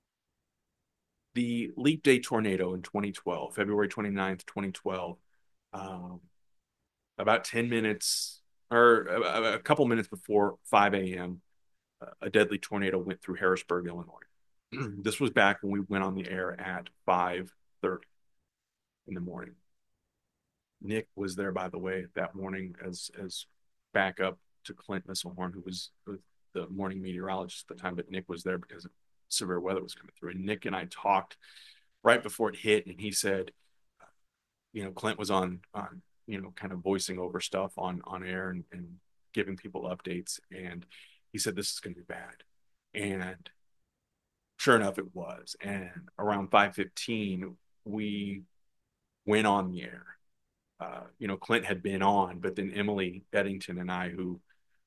the Leap Day tornado in 2012, February 29th, 2012, um, about 10 minutes or a couple minutes before 5 a.m., a deadly tornado went through Harrisburg, Illinois. This was back when we went on the air at 5:30 in the morning. Nick was there, by the way, that morning as backup to Clint Misselhorn, who was the morning meteorologist at the time. But Nick was there because severe weather was coming through. And Nick and I talked right before it hit, and he said, Clint was on kind of voicing over stuff on air and giving people updates, and he said this is going to be bad. And sure enough, it was. And around 5:15, we went on the air. Clint had been on, but then Emily Eddington and I, who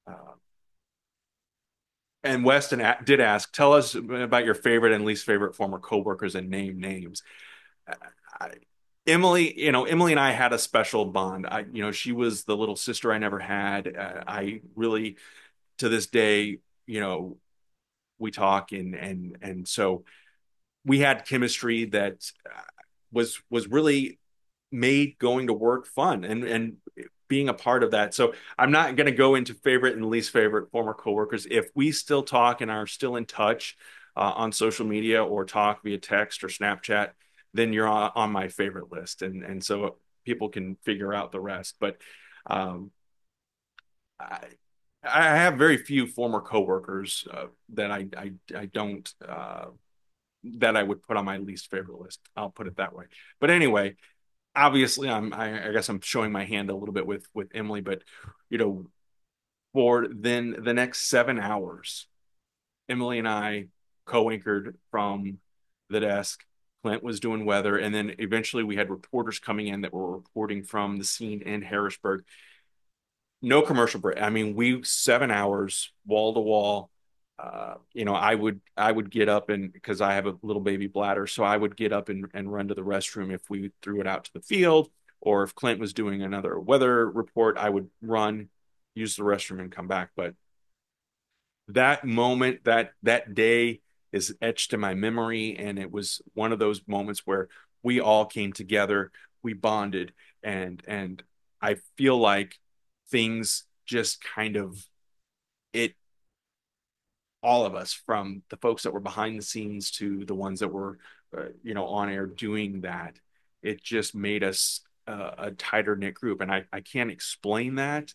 and Weston did ask, tell us about your favorite and least favorite former coworkers and name names. I, Emily and I had a special bond. She was the little sister I never had. I really, to this day, we talk and so we had chemistry that was really made going to work fun and being a part of that. So I'm not going to go into favorite and least favorite former coworkers. If we still talk and are still in touch on social media or talk via text or Snapchat, then you're on my favorite list. And so people can figure out the rest. But um, I, I have very few former coworkers that I don't that I would put on my least favorite list. I'll put it that way. But anyway, obviously I guess I'm showing my hand a little bit with Emily, but for then the next 7 hours, Emily and I co-anchored from the desk. Clint was doing weather, and then eventually we had reporters coming in that were reporting from the scene in Harrisburg. No commercial break. I mean, we 7 hours wall to wall. I would get up, and because I have a little baby bladder, so I would get up and run to the restroom if we threw it out to the field, or if Clint was doing another weather report, I would run, use the restroom, and come back. But that moment, that day is etched in my memory, and it was one of those moments where we all came together, we bonded, and I feel like things just kind of it all of us, from the folks that were behind the scenes to the ones that were on air doing that, it just made us a tighter knit group. And I can't explain that,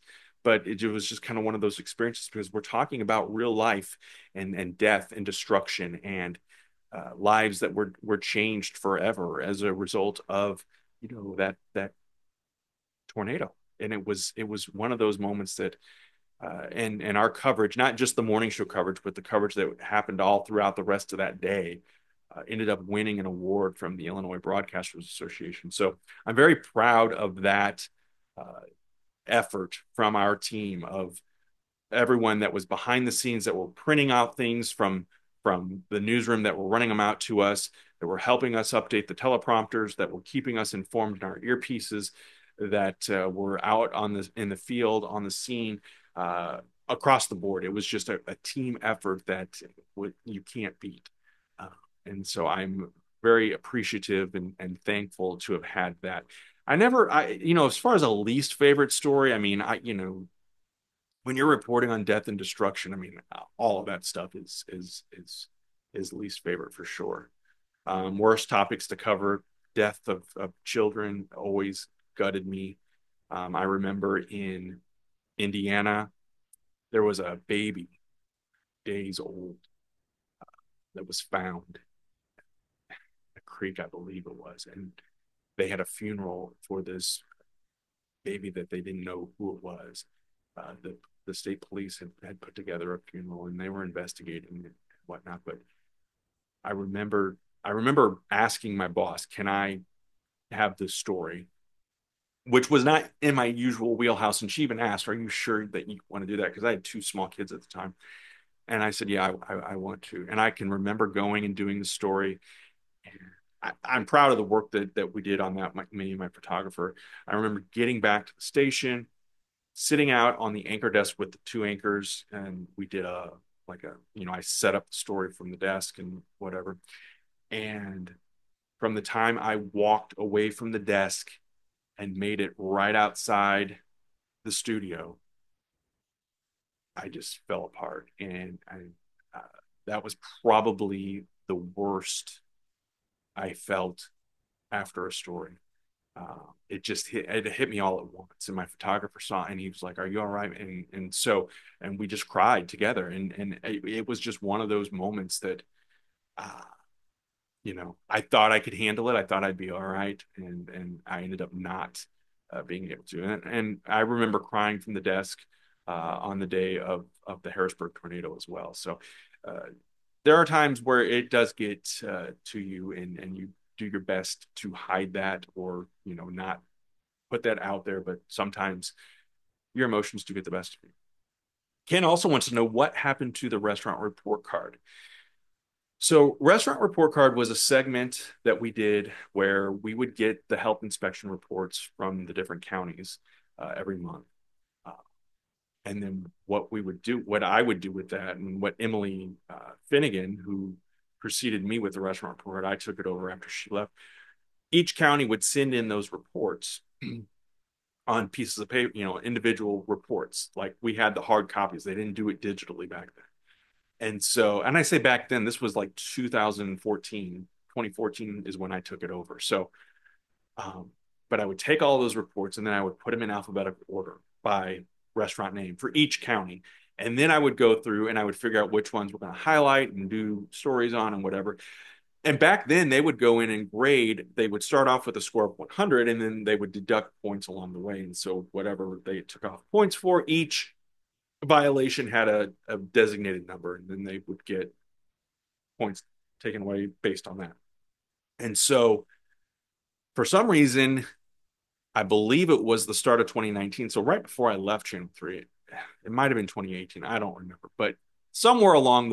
but it was just kind of one of those experiences because we're talking about real life and death and destruction and lives that were changed forever as a result of that tornado. And it was one of those moments that and our coverage, not just the morning show coverage, but the coverage that happened all throughout the rest of that day, ended up winning an award from the Illinois Broadcasters Association. So I'm very proud of that uh, effort from our team of everyone that was behind the scenes that were printing out things from the newsroom, that were running them out to us, that were helping us update the teleprompters, that were keeping us informed in our earpieces, that were out in the field on the scene, across the board. It was just a team effort that you can't beat. Uh, and so I'm very appreciative and thankful to have had that. As far as a least favorite story, I mean, when you're reporting on death and destruction, I mean, all of that stuff is least favorite for sure. Worst topics to cover: death of children always gutted me. I remember in Indiana, there was a baby, days old, that was found a creek, I believe it was, and they had a funeral for this baby that they didn't know who it was. The state police had put together a funeral and they were investigating and whatnot. But I remember I remember asking my boss, "Can I have this story?" Which was not in my usual wheelhouse. And she even asked, "Are you sure that you want to do that?" Because I had two small kids at the time. And I said, "Yeah, I want to." And I can remember going and doing the story. And I'm proud of the work that we did on that, me and my photographer. I remember getting back to the station, sitting out on the anchor desk with the two anchors, and we did I set up the story from the desk and whatever. And from the time I walked away from the desk and made it right outside the studio, I just fell apart. And that was probably the worst I felt after a story. It hit me all at once, and my photographer saw it and he was like, "Are you all right?" And we just cried together, and it was just one of those moments that uh, I thought I could handle it. I thought I'd be all right, and I ended up not being able to. And I remember crying from the desk on the day of the Harrisburg tornado as well. So uh, there are times where it does get to you, and you do your best to hide that, or not put that out there. But sometimes your emotions do get the best of you. Ken also wants to know what happened to the restaurant report card. So, Restaurant Report Card was a segment that we did where we would get the health inspection reports from the different counties every month. Uh, and then what I would do with that, and what Emily Finnegan, who preceded me with the restaurant report, I took it over after she left. Each county would send in those reports on pieces of paper, individual reports. Like we had the hard copies, they didn't do it digitally back then. And I say back then, this was like 2014. 2014 is when I took it over. So, but I would take all those reports and then I would put them in alphabetical order by restaurant name for each county. And then I would go through and I would figure out which ones we're going to highlight and do stories on and whatever. And back then they would go in and grade. They would start off with a score of 100 and then they would deduct points along the way. And so whatever they took off points for, each violation had a designated number, and then they would get points taken away based on that. And so for some reason, I believe it was the start of 2019. So right before I left Channel 3, it might have been 2018. I don't remember. But somewhere along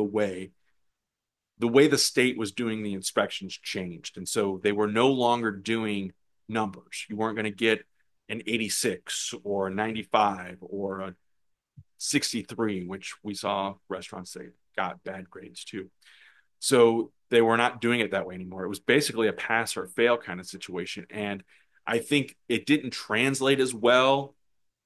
the way the state was doing the inspections changed. And so they were no longer doing numbers. You weren't going to get an 86 or a 95 or a 63, which we saw restaurants that got bad grades too. So they were not doing it that way anymore. It was basically a pass or fail kind of situation. And I think it didn't translate as well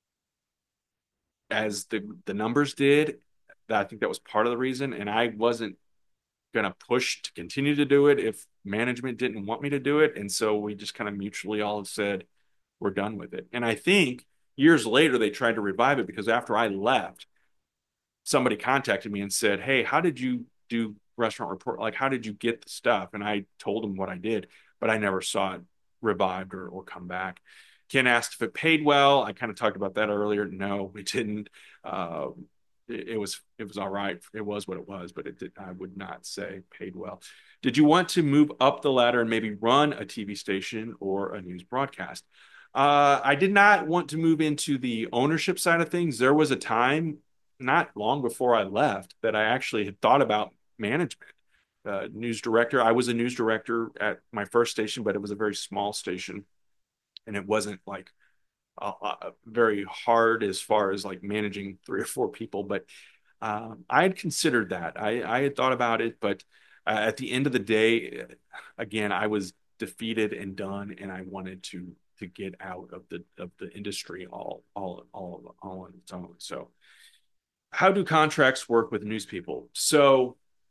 as the numbers did. I think that was part of the reason. And I wasn't going to push to continue to do it if management didn't want me to do it. And so we just kind of mutually all said, we're done with it. And I think years later, they tried to revive it because after I left, somebody contacted me and said, "Hey, how did you do Restaurant Report? Like, how did you get the stuff?" And I told them what I did, but I never saw it revived or come back. Ken asked if it paid well. I kind of talked about that earlier. No, it didn't. Uh, it was all right. It was what it was, but it did. I would not say paid well. Did you want to move up the ladder and maybe run a TV station or a news broadcast? I did not want to move into the ownership side of things. There was a time not long before I left that I actually had thought about management. News director. I was a news director at my first station, but it was a very small station, and it wasn't like very hard as far as like managing 3 or 4 people. But I had considered that. I had thought about it, but at the end of the day, again, I was defeated and done, and I wanted to get out of the industry all on its own. So how do contracts work with news people? So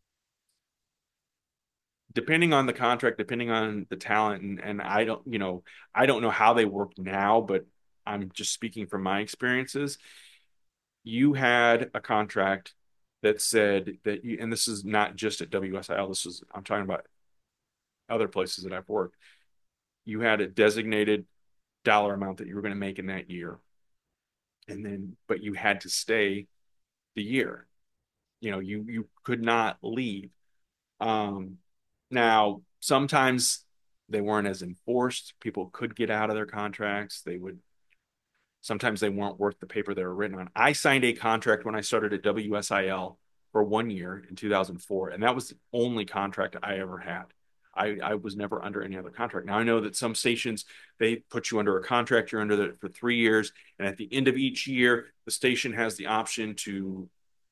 depending on the contract, depending on the talent, and I don't know how they work now, but I'm just speaking from my experiences. You had a contract that said that you, and this is not just at WSIL, I'm talking about other places that I've worked. You had a designated dollar amount that you were going to make in that year. And then, but you had to stay the year. You could not leave. Um, Now, sometimes they weren't as enforced. People could get out of their contracts. Sometimes they weren't worth the paper they were written on. I signed a contract when I started at WSIL for 1 year in 2004, and that was the only contract I ever had. I was never under any other contract. Now I know that some stations they put you under a contract. You're under it for 3 years, and at the end of each year, the station has the option to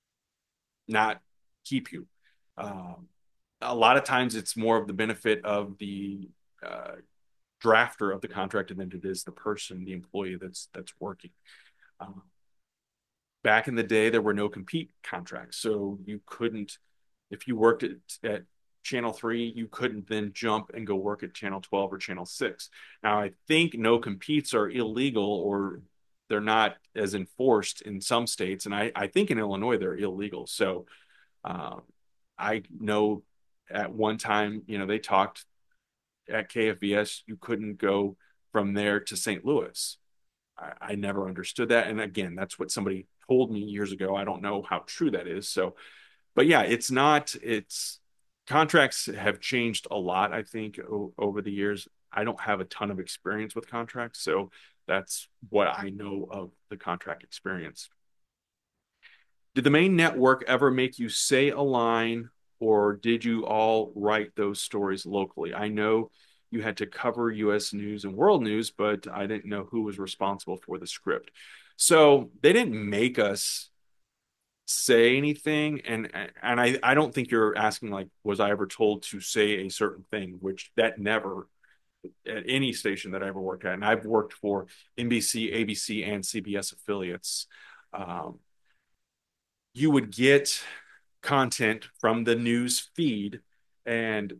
not keep you. Um, a lot of times, it's more of the benefit of the uh, drafter of the contract than it is the person, the employee that's working. Um, Back in the day, there were no compete contracts, so you couldn't, if you worked at Channel 3, you couldn't then jump and go work at Channel 12 or Channel 6. Now, I think no competes are illegal or they're not as enforced in some states, and I think in Illinois they're illegal. So um, I know at one time, they talked at KFVS, you couldn't go from there to St. Louis. I never understood that. And again, that's what somebody told me years ago. I don't know how true that is. So, but yeah, it's contracts have changed a lot, I think, over the years. I don't have a ton of experience with contracts. So that's what I know of the contract experience. Did the main network ever make you say a line, or did you all write those stories locally? I know you had to cover US news and world news, but I didn't know who was responsible for the script. So they didn't make us say anything, and I don't think you're asking like, was I ever told to say a certain thing, which that never at any station that I ever worked at. And I've worked for NBC, ABC, and CBS affiliates. Um, you would get content from the news feed, and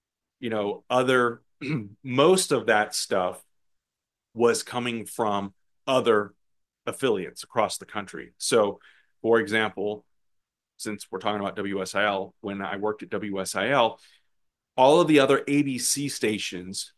other most of that stuff was coming from other affiliates across the country. So for example, since we're talking about WSIL, when I worked at WSIL, all of the other ABC stations,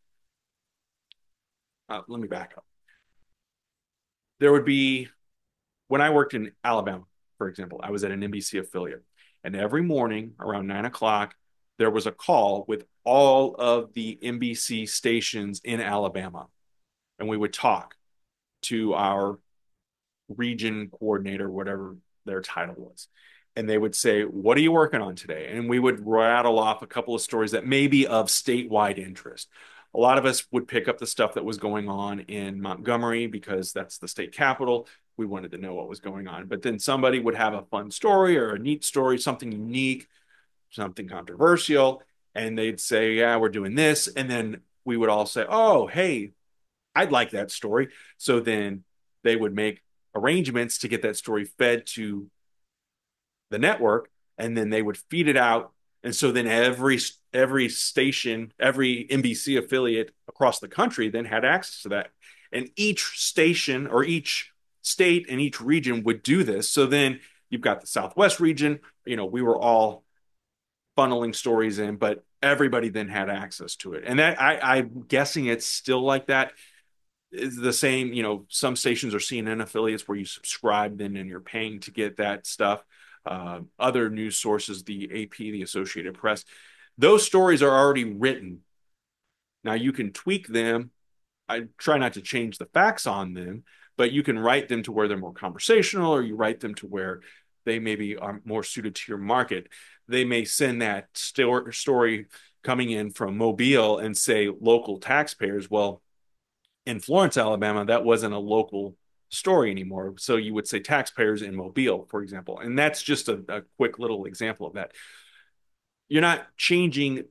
let me back up. There would be, when I worked in Alabama, for example, I was at an NBC affiliate. And every morning around 9 o'clock, there was a call with all of the NBC stations in Alabama. And we would talk to our region coordinator, whatever their title was. And they would say, "What are you working on today?" And we would rattle off a couple of stories that may be of statewide interest. A lot of us would pick up the stuff that was going on in Montgomery because that's the state capital. We wanted to know what was going on. But then somebody would have a fun story or a neat story, something unique, something controversial. And they'd say, "Yeah, we're doing this." And then we would all say, "Oh, hey, I'd like that story." So then they would make arrangements to get that story fed to the network, and then they would feed it out. And so then every station, every NBC affiliate across the country then had access to that. And each station or each state and each region would do this. So then you've got the Southwest region, we were all funneling stories in, but everybody then had access to it. And that I'm guessing it's still like that. Is the same, some stations are CNN affiliates where you subscribe then and you're paying to get that stuff. Other news sources, the AP, the Associated Press, those stories are already written. Now you can tweak them. I try not to change the facts on them, but you can write them to where they're more conversational, or you write them to where they maybe are more suited to your market. They may send that story coming in from Mobile and say local taxpayers. Well, in Florence, Alabama, that wasn't a local story anymore. So you would say taxpayers in Mobile, for example. And that's just a quick little example of that. You're not changing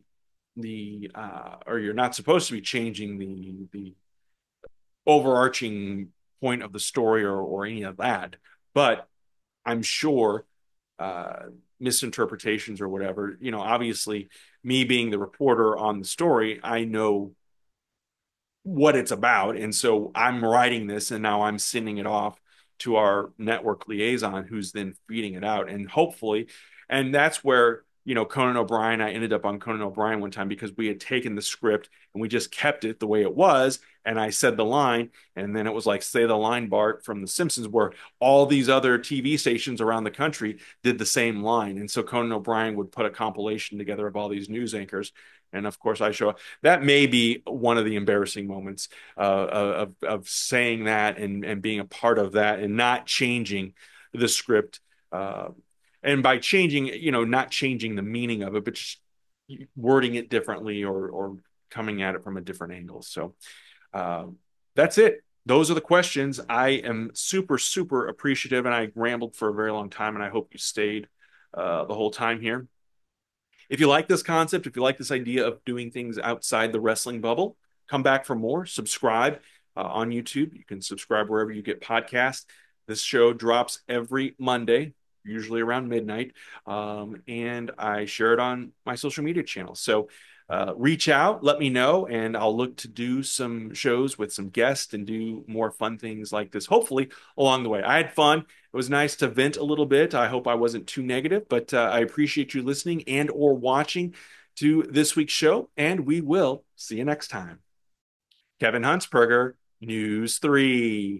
or you're not supposed to be changing the overarching point of the story or any of that. But I'm sure misinterpretations or whatever, obviously me being the reporter on the story, I know what it's about. And so I'm writing this and now I'm sending it off to our network liaison who's then feeding it out. And hopefully, and that's where, Conan O'Brien, I ended up on Conan O'Brien one time because we had taken the script and we just kept it the way it was. And I said the line, and then it was like, say the line, Bart, from The Simpsons, where all these other TV stations around the country did the same line. And so Conan O'Brien would put a compilation together of all these news anchors. And of course, I show up. That may be one of the embarrassing moments of saying that and being a part of that and not changing the script. And by changing, not changing the meaning of it, but just wording it differently or coming at it from a different angle. So that's it. Those are the questions. I am super, super appreciative, and I rambled for a very long time, and I hope you stayed the whole time here. If you like this concept, if you like this idea of doing things outside the wrestling bubble, come back for more. Subscribe on YouTube. You can subscribe wherever you get podcasts. This show drops every Monday, usually around midnight, and I share it on my social media channels. So reach out, let me know, and I'll look to do some shows with some guests and do more fun things like this, hopefully, along the way. I had fun. It was nice to vent a little bit. I hope I wasn't too negative, but I appreciate you listening and or watching to this week's show, and we will see you next time. Kevin Huntsberger, News 3.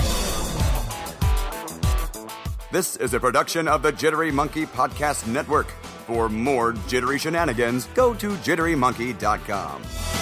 This is a production of the Jittery Monkey Podcast Network. For more jittery shenanigans, go to jitterymonkey.com.